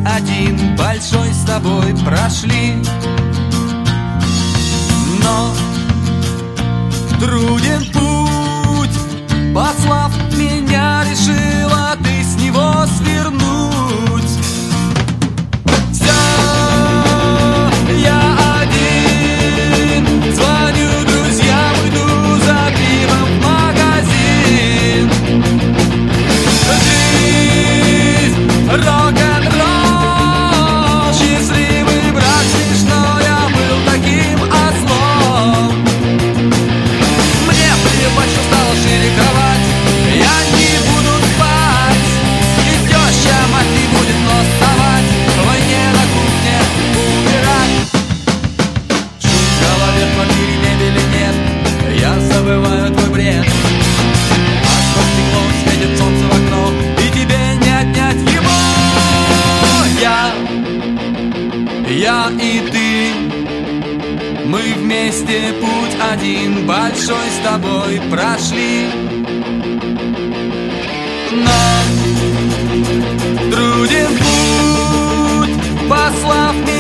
один большой с тобой прошли. Но труден путь, послав меня, решила ты с него свернуть. Все, я один, звоню друзьям, иду за пивом в магазин. Жизнь, рок-н-ролл, счастливый брак, смешно, я был таким ослом. Мне плевать, что стала шире кровать, я не буду спать, и теща мать не будет нос совать, в войне на кухне умирать. Шум в голове, в квартире мебели нет, я забываю твой бред. А сквозь стекло светит солнце в окно, и тебе не отнять его. Я и ты, мы вместе путь один большой с тобой прошли. Но труден путь, послав меня